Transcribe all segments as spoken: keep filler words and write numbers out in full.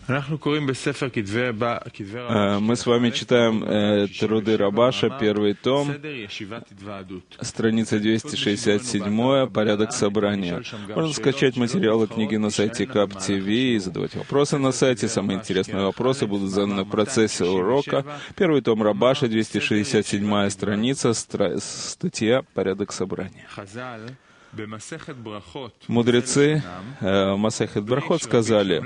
Мы с вами читаем э, труды Рабаша, первый том, страница двести шестьдесят семь, порядок собрания. Можно скачать материалы книги на сайте кап ти ви и задавать вопросы на сайте. Самые интересные вопросы будут заданы в процессе урока. Первый том Рабаша, двести шестьдесят седьмая страница, стра... статья «Порядок собрания». Мудрецы э, в Масехет Брахот сказали,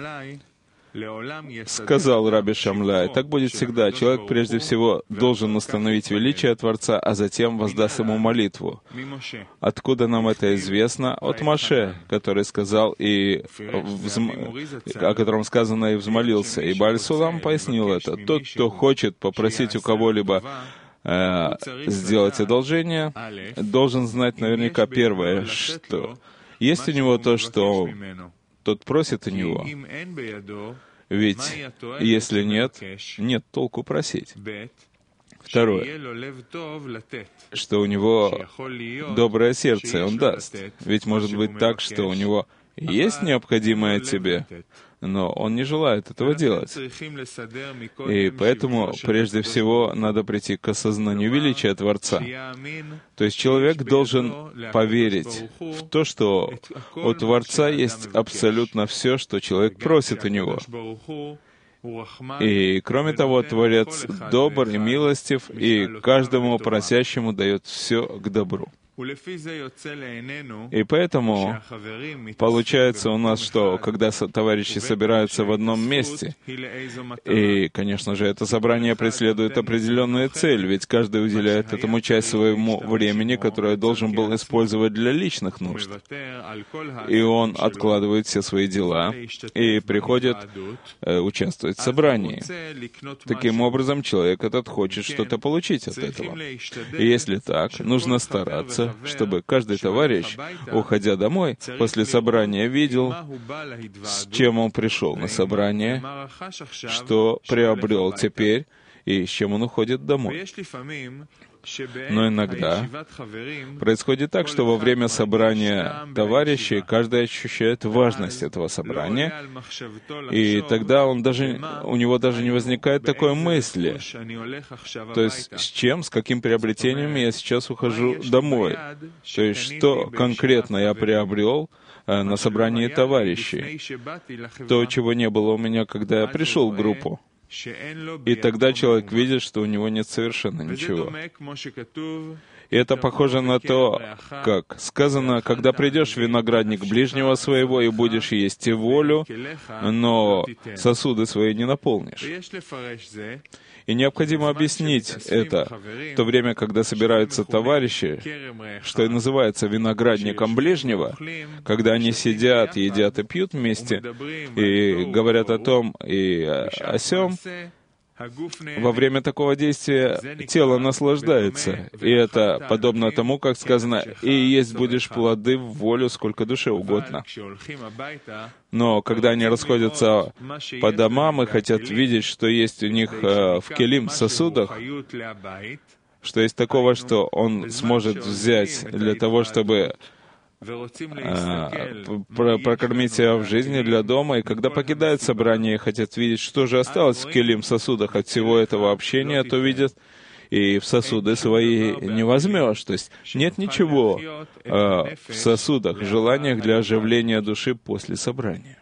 сказал Раби Шамляй, так будет всегда. Человек прежде всего должен установить величие Творца, а затем воздаст ему молитву. Откуда нам это известно? От Моше, который сказал и взм... о котором сказано и взмолился. И Бааль Сулам пояснил это. Тот, кто хочет попросить у кого-либо э, сделать одолжение, должен знать наверняка первое, что есть у него то, что тот просит у него. Ведь если нет, нет толку просить. Второе, что у него доброе сердце, и он даст. Ведь может быть так, что у него есть необходимое тебе, но он не желает этого делать. И поэтому, прежде всего, надо прийти к осознанию величия Творца. То есть человек должен поверить в то, что у Творца есть абсолютно все, что человек просит у него. И, кроме того, Творец добр и милостив, и каждому просящему дает все к добру. И поэтому получается у нас, что когда товарищи собираются в одном месте, и, конечно же, это собрание преследует определенную цель, ведь каждый уделяет этому часть своему времени, которое должен был использовать для личных нужд. И он откладывает все свои дела и приходит э, участвовать в собрании. Таким образом, человек этот хочет что-то получить от этого. И если так, нужно стараться, чтобы каждый товарищ, уходя домой, после собрания видел, с чем он пришел на собрание, что приобрел теперь и с чем он уходит домой. Но иногда происходит так, что во время собрания товарищей каждый ощущает важность этого собрания, и тогда он даже, у него даже не возникает такой мысли. То есть с чем, с каким приобретением я сейчас ухожу домой? То есть что конкретно я приобрел э, на собрании товарищей? То, чего не было у меня, когда я пришел в группу. И тогда человек видит, что у него нет совершенно ничего. И это похоже на то, как сказано, когда придешь в виноградник ближнего своего и будешь есть и волю, но сосуды свои не наполнишь. И необходимо объяснить это в то время, когда собираются товарищи, что и называется виноградником ближнего, когда они сидят, едят и пьют вместе, и говорят о том и о сём. Во время такого действия тело наслаждается, и это подобно тому, как сказано, «И есть будешь плоды в волю, сколько душе угодно». Но когда они расходятся по домам и хотят видеть, что есть у них э, в келим сосудах, что есть такого, что он сможет взять для того, чтобы прокормить себя в жизни для дома, и когда покидают собрание и хотят видеть, что же осталось в келим сосудах от всего этого общения, то видят, и в сосуды свои не возьмешь. То есть нет ничего э, в сосудах, желаниях для оживления души после собрания.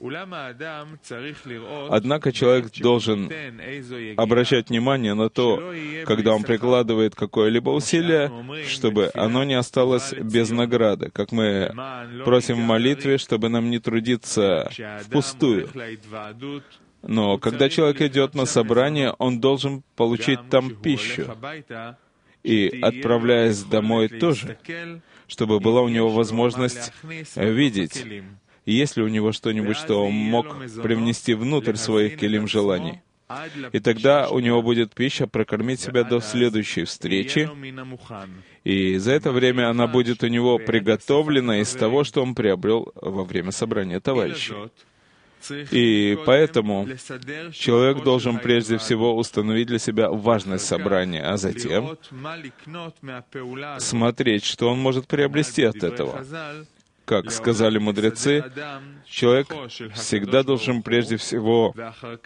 Однако человек должен обращать внимание на то, когда он прикладывает какое-либо усилие, чтобы оно не осталось без награды, как мы просим в молитве, чтобы нам не трудиться впустую. Но когда человек идет на собрание, он должен получить там пищу. И, отправляясь домой тоже, чтобы была у него возможность видеть, есть ли у него что-нибудь, что он мог привнести внутрь своих келим желаний. И тогда у него будет пища прокормить себя до следующей встречи, и за это время она будет у него приготовлена из того, что он приобрел во время собрания товарищей. И поэтому человек должен прежде всего установить для себя важность собрания, а затем смотреть, что он может приобрести от этого. как сказали мудрецы, человек всегда должен прежде всего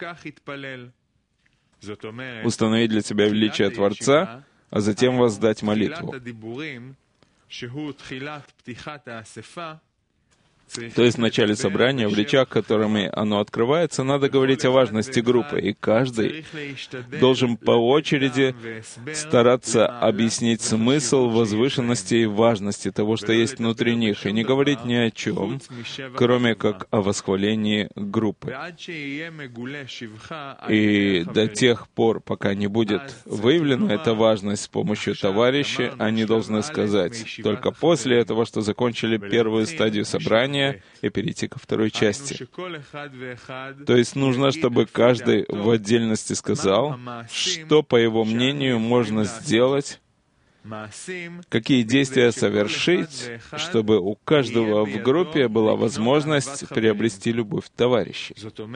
установить для себя величие Творца, а затем воздать молитву. То есть в начале собрания, в речах, которыми оно открывается, надо говорить о важности группы, и каждый должен по очереди стараться объяснить смысл возвышенности и важности того, что есть внутри них, и не говорить ни о чем, кроме как о восхвалении группы. И до тех пор, пока не будет выявлена эта важность с помощью товарищей, они должны сказать только после этого, что закончили первую стадию собрания, и перейти ко второй части. То есть нужно, чтобы каждый в отдельности сказал, что, по его мнению, можно сделать, какие действия совершить, чтобы у каждого в группе была возможность приобрести любовь товарищей.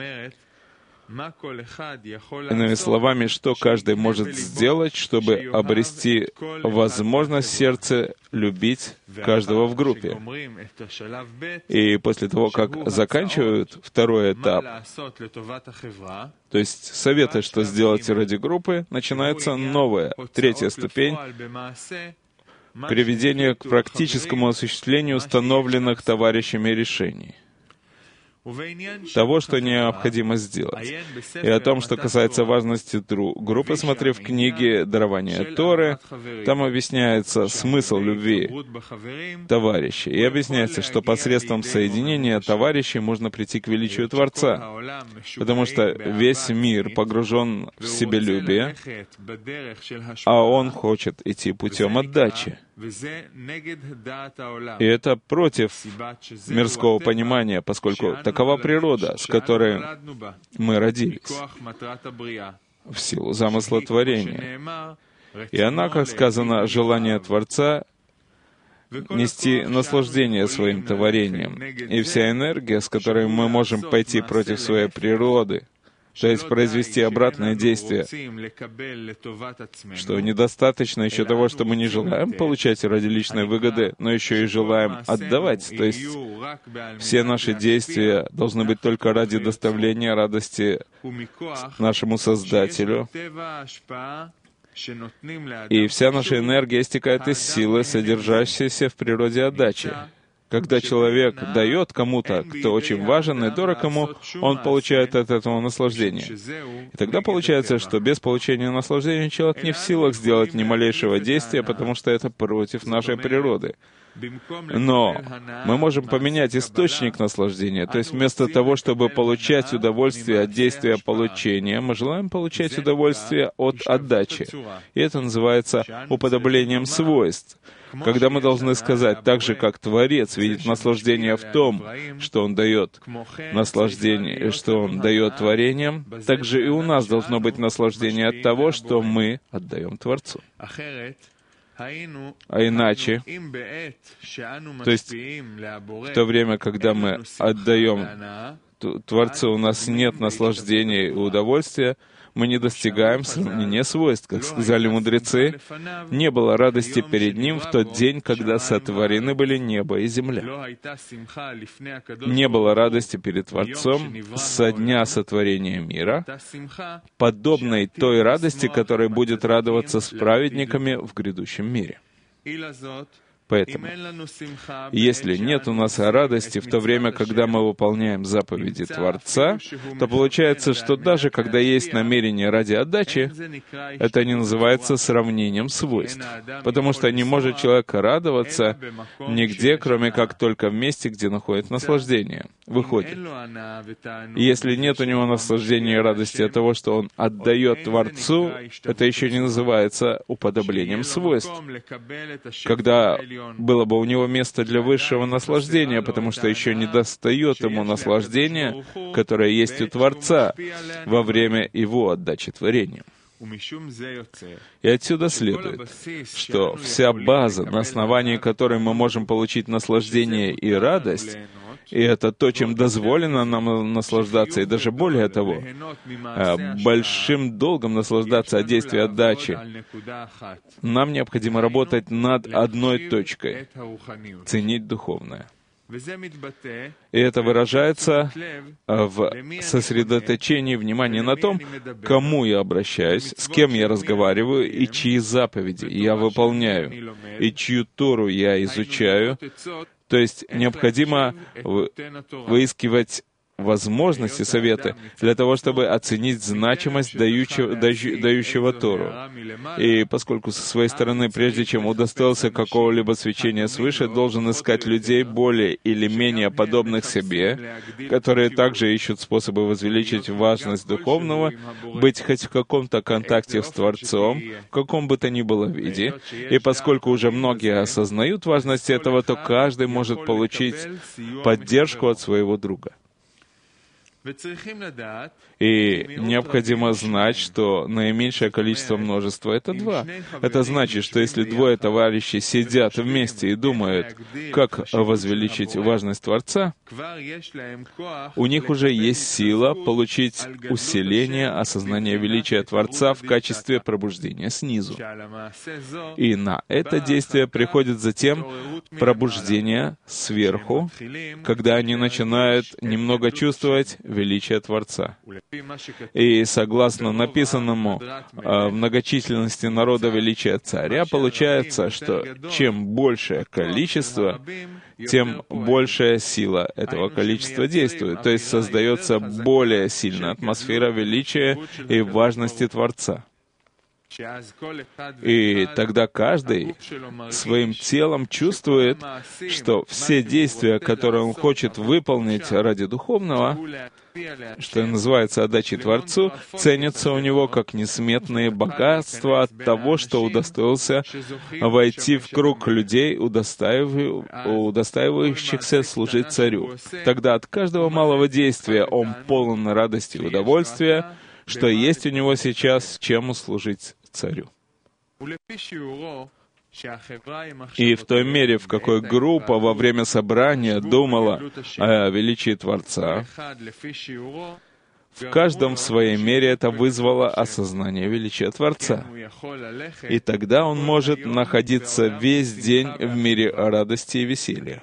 Иными словами, что каждый может сделать, чтобы обрести возможность в сердце любить каждого в группе. И после того, как заканчивают второй этап, то есть советы, что сделать ради группы, начинается новая, третья ступень, приведение к практическому осуществлению установленных товарищами решений, того, что необходимо сделать. И о том, что касается важности группы, смотри в книге «Дарование Торы», там объясняется смысл любви товарищей. И объясняется, что посредством соединения товарищей можно прийти к величию Творца, потому что весь мир погружен в себелюбие, а он хочет идти путем отдачи. И это против мирского понимания, поскольку такова природа, с которой мы родились, в силу замысла творения. И она, как сказано, желание Творца нести наслаждение своим творением. И вся энергия, с которой мы можем пойти против своей природы, то есть произвести обратное действие, что недостаточно еще того, что мы не желаем получать ради личной выгоды, но еще и желаем отдавать. То есть все наши действия должны быть только ради доставления радости нашему Создателю. И вся наша энергия истекает из силы, содержащейся в природе отдачи. Когда человек дает кому-то, кто очень важен и дорог ему, он получает от этого наслаждение. И тогда получается, что без получения наслаждения человек не в силах сделать ни малейшего действия, потому что это против нашей природы. Но мы можем поменять источник наслаждения, то есть вместо того, чтобы получать удовольствие от действия получения, мы желаем получать удовольствие от отдачи. И это называется уподоблением свойств. Когда мы должны сказать, так же, как Творец видит наслаждение в том, что Он дает наслаждение, что Он дает творениям, так же и у нас должно быть наслаждение от того, что мы отдаем Творцу. А иначе, то есть в то время, когда мы отдаем Творцу, у нас нет наслаждения и удовольствия, мы не достигаем сравнения свойств. Как сказали мудрецы, не было радости перед Ним в тот день, когда сотворены были небо и земля. Не было радости перед Творцом со дня сотворения мира, подобной той радости, которой будет радоваться с праведниками в грядущем мире. Поэтому, если нет у нас радости в то время, когда мы выполняем заповеди Творца, то получается, что даже когда есть намерение ради отдачи, это не называется сравнением свойств, потому что не может человек радоваться нигде, кроме как только в месте, где находит наслаждение. Выходит, если нет у него наслаждения и радости от того, что он отдает Творцу, это еще не называется уподоблением свойств. Когда было бы у него место для высшего наслаждения, потому что еще не достает ему наслаждения, которое есть у Творца во время его отдачи творениям. И отсюда следует, что вся база, на основании которой мы можем получить наслаждение и радость, и это то, чем дозволено нам наслаждаться, и даже более того, большим долгом наслаждаться от действия отдачи. Нам необходимо работать над одной точкой — ценить духовное. И это выражается в сосредоточении внимания на том, к кому я обращаюсь, с кем я разговариваю, и чьи заповеди я выполняю, и чью Тору я изучаю. То есть необходимо выискивать возможности, советы для того, чтобы оценить значимость дающего, дающего Тору. И поскольку со своей стороны, прежде чем удостоился какого-либо свечения свыше, должен искать людей более или менее подобных себе, которые также ищут способы возвеличить важность духовного, быть хоть в каком-то контакте с Творцом, в каком бы то ни было виде. И поскольку уже многие осознают важность этого, то каждый может получить поддержку от своего друга. И необходимо знать, что наименьшее количество множества — это два. Это значит, что если двое товарищей сидят вместе и думают, как возвеличить важность Творца, у них уже есть сила получить усиление осознания величия Творца в качестве пробуждения снизу. И на это действие приходит затем пробуждение сверху, когда они начинают немного чувствовать величие Творца. И согласно написанному в многочисленности народа величия царя, получается, что чем большее количество, тем большая сила этого количества действует. То есть создается более сильная атмосфера величия и важности Творца. И тогда каждый своим телом чувствует, что все действия, которые он хочет выполнить ради духовного, что называется отдачей Творцу, ценятся у него как несметные богатства от того, что удостоился войти в круг людей, удостаивающихся служить царю. Тогда от каждого малого действия он полон радости и удовольствия, что есть у него сейчас чем служить царю. И в той мере, в какой группа во время собрания думала о величии Творца, в каждом в своей мере это вызвало осознание величия Творца. И тогда он может находиться весь день в мире радости и веселья.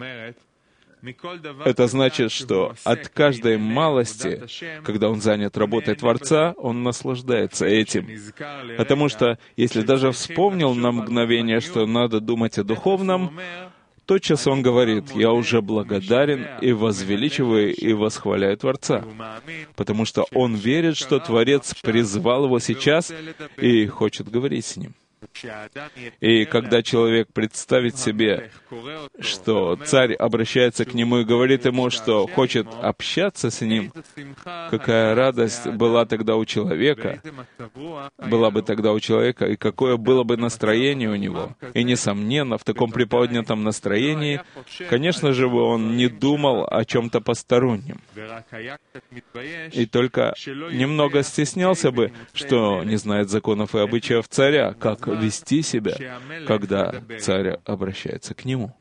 Это значит, что от каждой малости, когда он занят работой Творца, он наслаждается этим. Потому что, если даже вспомнил на мгновение, что надо думать о духовном, тотчас он говорит: «Я уже благодарен и возвеличиваю и восхваляю Творца», потому что он верит, что Творец призвал его сейчас и хочет говорить с ним. И когда человек представит себе, что царь обращается к нему и говорит ему, что хочет общаться с ним, какая радость была тогда у человека, была бы тогда у человека, и какое было бы настроение у него. И, несомненно, в таком приподнятом настроении, конечно же, он не думал о чем-то постороннем. И только немного стеснялся бы, что не знает законов и обычаев царя, как вести себя, когда царь обращается к нему.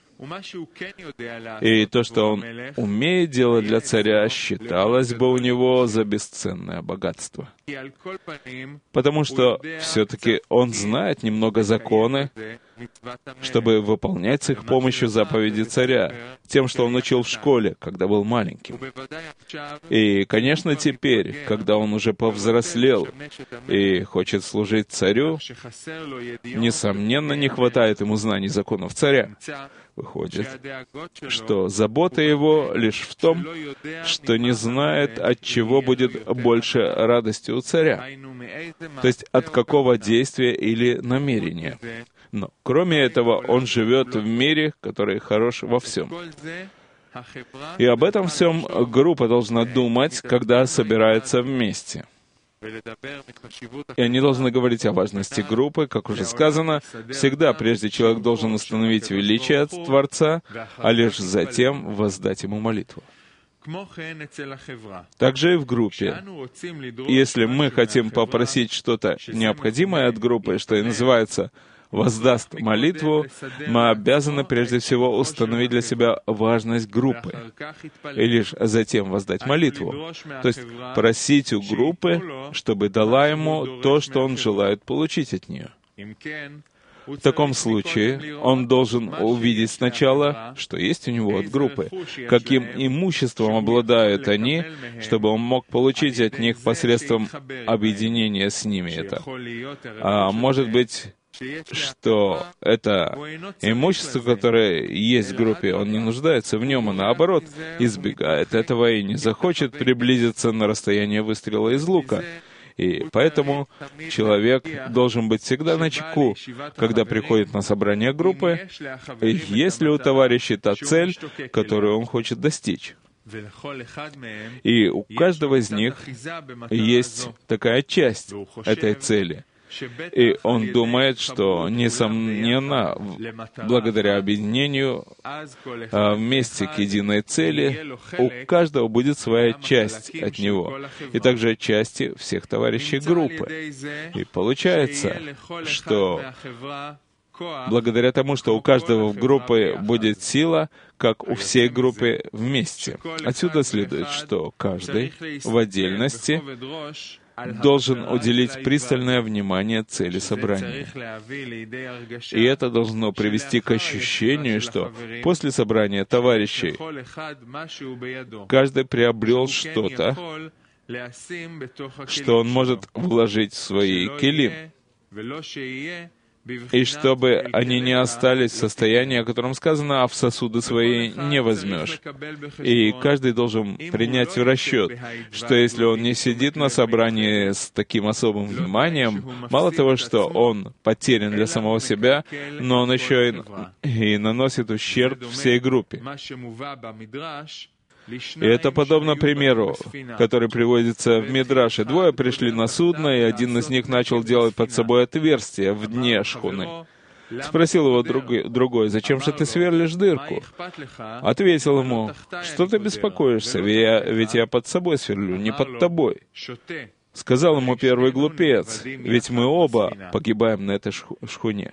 И то, что он умеет делать для царя, считалось бы у него за бесценное богатство. Потому что все-таки он знает немного законы, чтобы выполнять с их помощью заповеди царя, тем, что он учил в школе, когда был маленьким. И, конечно, теперь, когда он уже повзрослел и хочет служить царю, несомненно, не хватает ему знаний законов царя. Выходит, что забота его лишь в том, что не знает, от чего будет больше радости у царя, то есть от какого действия или намерения. Но, кроме этого, он живет в мире, который хорош во всем. И об этом всем группа должна думать, когда собирается вместе. И они должны говорить о важности группы, как уже сказано, всегда прежде человек должен установить величие Творца, а лишь затем воздать ему молитву. Также и в группе. Если мы хотим попросить что-то необходимое от группы, что и называется воздаст молитву, мы обязаны прежде всего установить для себя важность группы, и лишь затем воздать молитву. То есть просить у группы, чтобы дала ему то, что он желает получить от нее. В таком случае он должен увидеть сначала, что есть у него от группы, каким имуществом обладают они, чтобы он мог получить от них посредством объединения с ними это. А может быть, что это имущество, которое есть в группе, он не нуждается в нем, а наоборот, избегает этого и не захочет приблизиться на расстояние выстрела из лука. И поэтому человек должен быть всегда начеку, когда приходит на собрание группы, и есть ли у товарища та цель, которую он хочет достичь. И у каждого из них есть такая часть этой цели. И он думает, что, несомненно, благодаря объединению вместе к единой цели, у каждого будет своя часть от него, и также части всех товарищей группы. И получается, что благодаря тому, что у каждого в группе будет сила, как у всей группы вместе. Отсюда следует, что каждый в отдельности должен уделить пристальное внимание цели собрания. И это должно привести к ощущению, что после собрания товарищей каждый приобрел что-то, что он может вложить в свои келим, и чтобы они не остались в состоянии, о котором сказано, а в сосуды свои не возьмешь. И каждый должен принять в расчет, что если он не сидит на собрании с таким особым вниманием, мало того, что он потерян для самого себя, но он еще и, и наносит ущерб всей группе. И это подобно примеру, который приводится в Мидраше. Двое пришли на судно, и один из них начал делать под собой отверстие в дне шхуны. Спросил его друг, другой, «Зачем же ты сверлишь дырку?» Ответил ему, «Что ты беспокоишься? Ведь я, ведь я под собой сверлю, не под тобой». Сказал ему первый глупец, «Ведь мы оба погибаем на этой шхуне».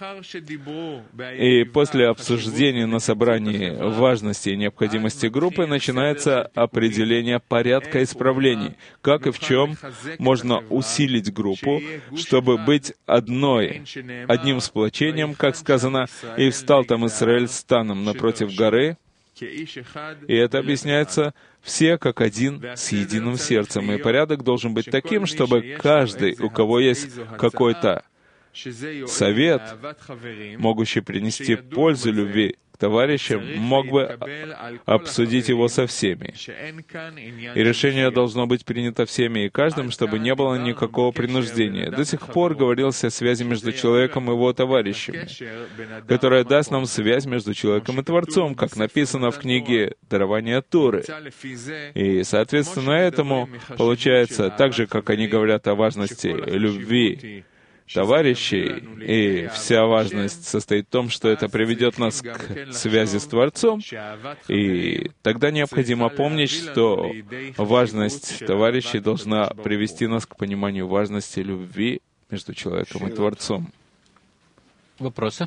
И после обсуждения на собрании важности и необходимости группы начинается определение порядка исправлений, как и в чем можно усилить группу, чтобы быть одной, одним сплочением, как сказано, «И встал там Израиль станом напротив горы». И это объясняется все как один с единым сердцем. И порядок должен быть таким, чтобы каждый, у кого есть какой-то совет, могущий принести пользу любви к товарищам, мог бы обсудить его со всеми. И решение должно быть принято всеми и каждым, чтобы не было никакого принуждения. До сих пор говорилось о связи между человеком и его товарищами, которая даст нам связь между человеком и Творцом, как написано в книге «Дарование Торы». И, соответственно, этому получается, так же, как они говорят о важности любви товарищей, и вся важность состоит в том, что это приведет нас к связи с Творцом, и тогда необходимо помнить, что важность товарищей должна привести нас к пониманию важности любви между человеком и Творцом. Вопросы?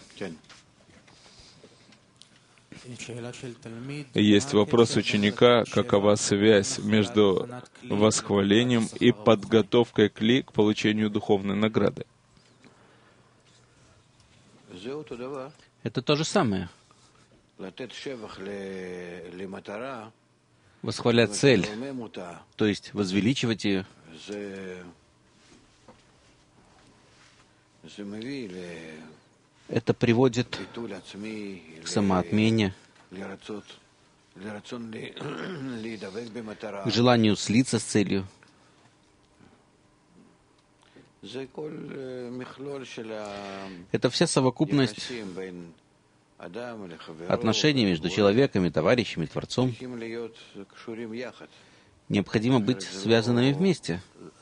Есть вопрос ученика, какова связь между восхвалением и подготовкой кли к получению духовной награды? Это то же самое. Восхвалять цель, то есть возвеличивать ее, это приводит к самоотмене, к желанию слиться с целью. Это вся совокупность отношений между человеком и товарищем и Творцом. Необходимо быть связанными вместе.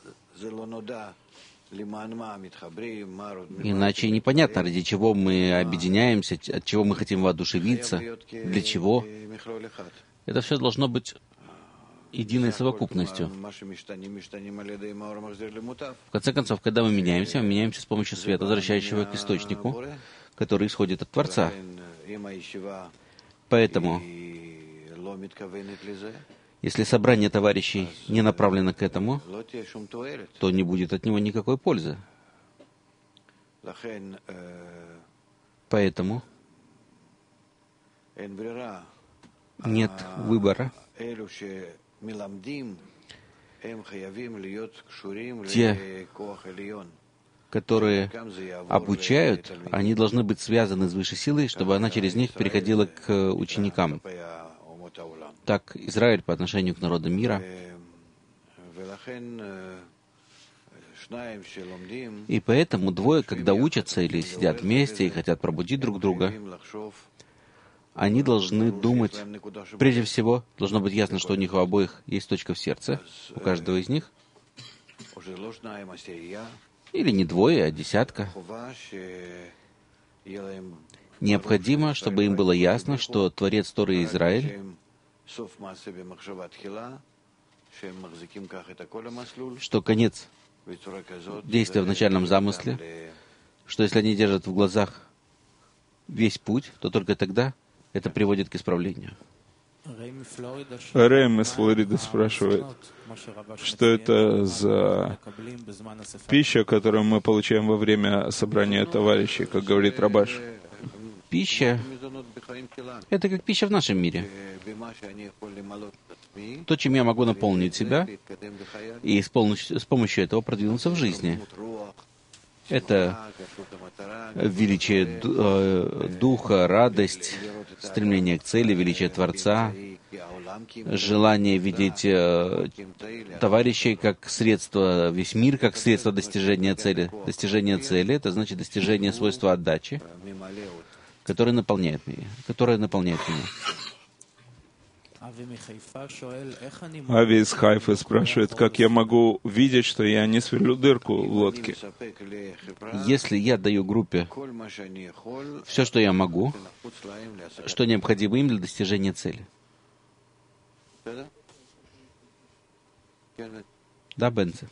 Иначе непонятно, ради чего мы объединяемся, от чего мы хотим воодушевиться, для чего. Это все должно быть единой совокупностью. В конце концов, когда мы меняемся, мы меняемся с помощью света, возвращающего к источнику, который исходит от Творца. Поэтому, если собрание товарищей не направлено к этому, то не будет от него никакой пользы. Поэтому нет выбора. Те, которые обучают, они должны быть связаны с высшей силой, чтобы она через них переходила к ученикам. Так Израиль по отношению к народам мира. И поэтому двое, когда учатся или сидят вместе и хотят пробудить друг друга, они должны думать, прежде всего, должно быть ясно, что у них у обоих есть точка в сердце, у каждого из них, или не двое, а десятка. Необходимо, чтобы им было ясно, что Творец Торы и Израиль, что конец действия в начальном замысле, что если они держат в глазах весь путь, то только тогда это приводит к исправлению. Рэйм из Флориды спрашивает, что это за пища, которую мы получаем во время собрания товарищей, как говорит Рабаш. Пища — это как пища в нашем мире. То, чем я могу наполнить себя, и с помощью этого продвинуться в жизни. Это величие духа, радость, стремление к цели, величие Творца, желание видеть товарищей как средство, весь мир как средство достижения цели. Достижение цели — это значит достижение свойства отдачи, которое наполняет меня, которое наполняет меня. Ави из Хайфы спрашивает, как я могу видеть, что я не сверлю дырку в лодке? Если я даю группе все, что я могу, что необходимо им для достижения цели. Да, Бенце?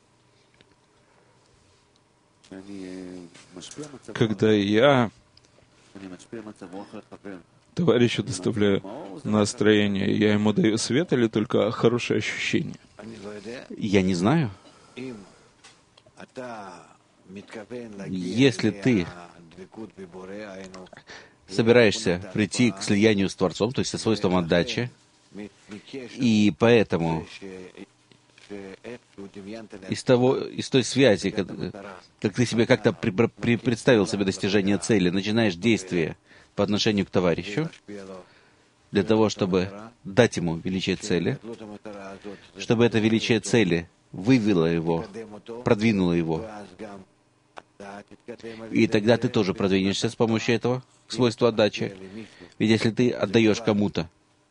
Когда я товарищу доставляю настроение, я ему даю свет или только хорошее ощущение? Я не знаю. Если ты собираешься прийти к слиянию с Творцом, то есть со свойством отдачи, и поэтому из того, из той связи, как, как ты себе как-то при, при, представил себе достижение цели, начинаешь действие по отношению к товарищу, для того, чтобы дать ему величие цели, чтобы это величие цели вывело его, продвинуло его. И тогда ты тоже продвинешься с помощью этого к свойству отдачи. Ведь если ты отдаешь кому-то,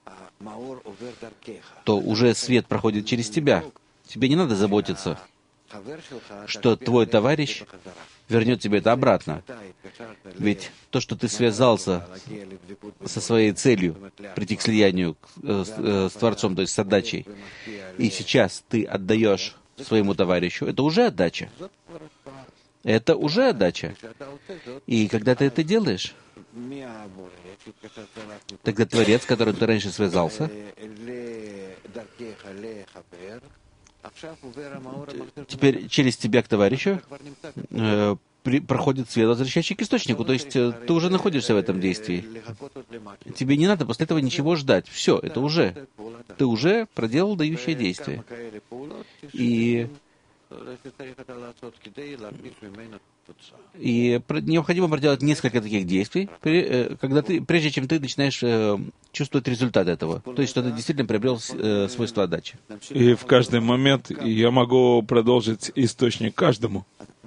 то уже свет проходит через тебя. Тебе не надо заботиться, что твой товарищ вернет тебе это обратно. Ведь то, что ты связался со своей целью прийти к слиянию с, с Творцом, то есть с отдачей, и сейчас ты отдаешь своему товарищу, это уже отдача. Это уже отдача. И когда ты это делаешь, тогда Творец, с которым ты раньше связался, теперь через тебя к товарищу э, при, проходит свет, возвращающий к источнику. То есть э, ты уже находишься в этом действии. Тебе не надо после этого ничего ждать. Все, это уже. Ты уже проделал дающее действие. И, и необходимо проделать несколько таких действий, когда ты, прежде чем ты начинаешь э, чувствовать результат этого. То есть, что ты действительно приобрел э, свойство отдачи. И в каждый момент я могу продолжить источник каждому.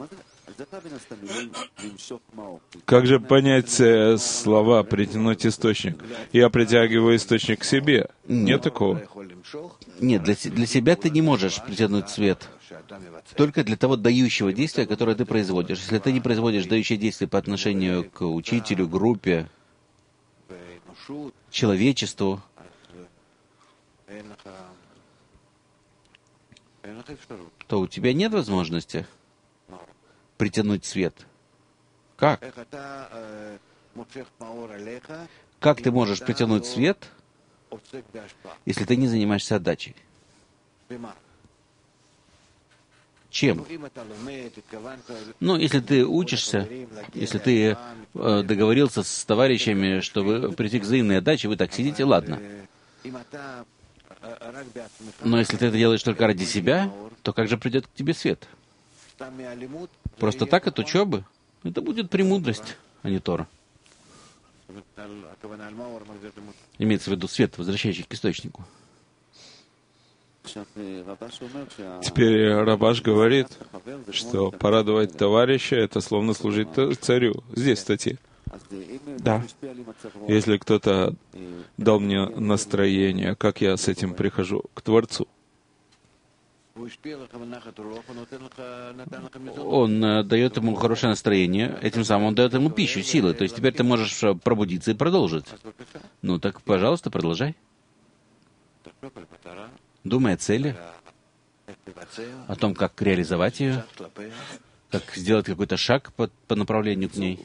Как же понять э, слова «притянуть источник»? Я притягиваю источник к себе. Нет такого? Нет, для, для себя ты не можешь притянуть свет. Только для того дающего действия, которое ты производишь. Если ты не производишь дающее действие по отношению к учителю, группе, человечеству, то у тебя нет возможности притянуть свет. Как? Как ты можешь притянуть свет, если ты не занимаешься отдачей? Чем? Ну, если ты учишься, если ты э, договорился с товарищами, чтобы прийти к взаимной отдаче, вы так сидите, ладно. Но если ты это делаешь только ради себя, то как же придет к тебе свет? Просто так от учебы это будет премудрость, а не Тора. Имеется в виду свет, возвращающий к источнику. Теперь Рабаш говорит, что порадовать товарища — это словно служить царю. Здесь, в статье. Да. Если кто-то дал мне настроение, как я с этим прихожу к Творцу? Он э, дает ему хорошее настроение, этим самым он дает ему пищу, силы. То есть теперь ты можешь пробудиться и продолжить. Ну так, пожалуйста, продолжай. Думай о цели, о том, как реализовать ее, как сделать какой-то шаг по, по направлению к ней.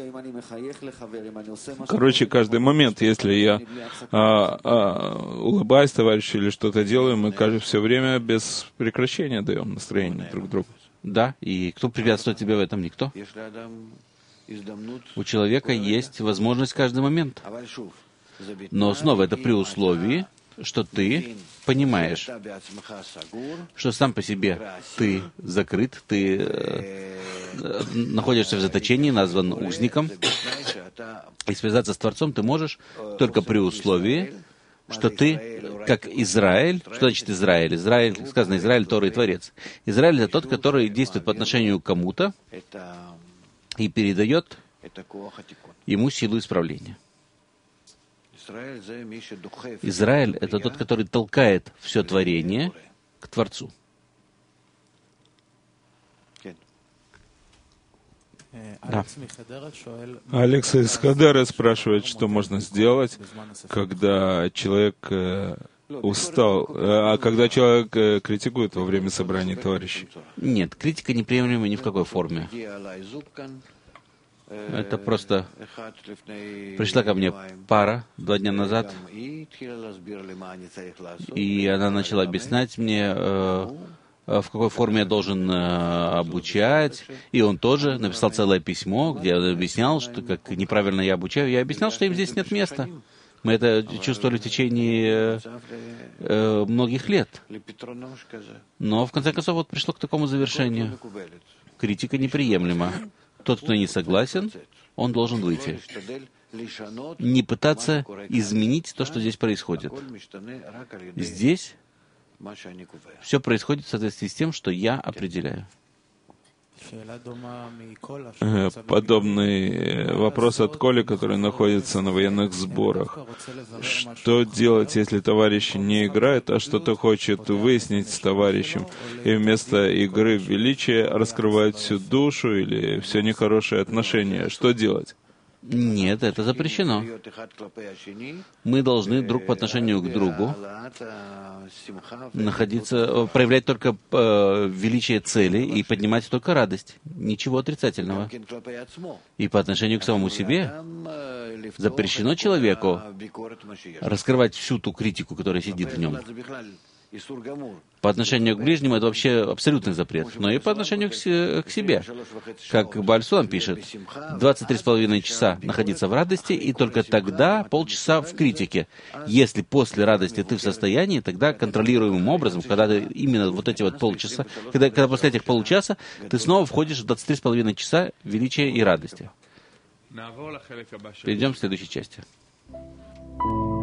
Короче, каждый момент, если я а, а, улыбаюсь товарищу или что-то делаю, мы каждое все время без прекращения даем настроение друг другу. Да, и кто препятствует тебе в этом? Никто. У человека есть возможность каждый момент. Но снова это при условии, что ты понимаешь, что сам по себе ты закрыт, ты э, находишься в заточении, назван узником, и связаться с Творцом ты можешь только при условии, что ты, как Израиль, что значит Израиль? Израиль, сказано Израиль, Тора и Творец. Израиль — это тот, который действует по отношению к кому-то и передает ему силу исправления. Израиль — это тот, который толкает все творение к Творцу. Да. Алекс из Хадера спрашивает, что можно сделать, когда человек э, устал, э, а когда человек э, критикует во время собрания товарищей. Нет, критика неприемлема ни в какой форме. Это просто пришла ко мне пара два дня назад, и она начала объяснять мне, э, в какой форме я должен э, обучать, и он тоже написал целое письмо, где он объяснял, что как неправильно я обучаю. Я объяснял, что им здесь нет места. Мы это чувствовали в течение э, многих лет. Но в конце концов вот пришло к такому завершению. Критика неприемлема. Тот, кто не согласен, он должен выйти. Не пытаться изменить то, что здесь происходит. Здесь все происходит в соответствии с тем, что я определяю. Подобный вопрос от Коли, который находится на военных сборах. Что делать, если товарищ не играет, а что-то хочет выяснить с товарищем, и вместо игры в величие раскрывает всю душу или все нехорошие отношения? Что делать? Нет, это запрещено. Мы должны друг по отношению к другу находиться, проявлять только э, величие цели и поднимать только радость. Ничего отрицательного. И по отношению к самому себе запрещено человеку раскрывать всю ту критику, которая сидит в нем. По отношению к ближнему это вообще абсолютный запрет, но и по отношению к, се- к себе. Как Бааль Сулам пишет, двадцать три с половиной часа находиться в радости, и только тогда полчаса в критике. Если после радости ты в состоянии, тогда контролируемым образом, когда ты именно вот эти вот полчаса, когда, когда после этих получаса ты снова входишь в двадцать три с половиной часа величия и радости. Перейдем к следующей части.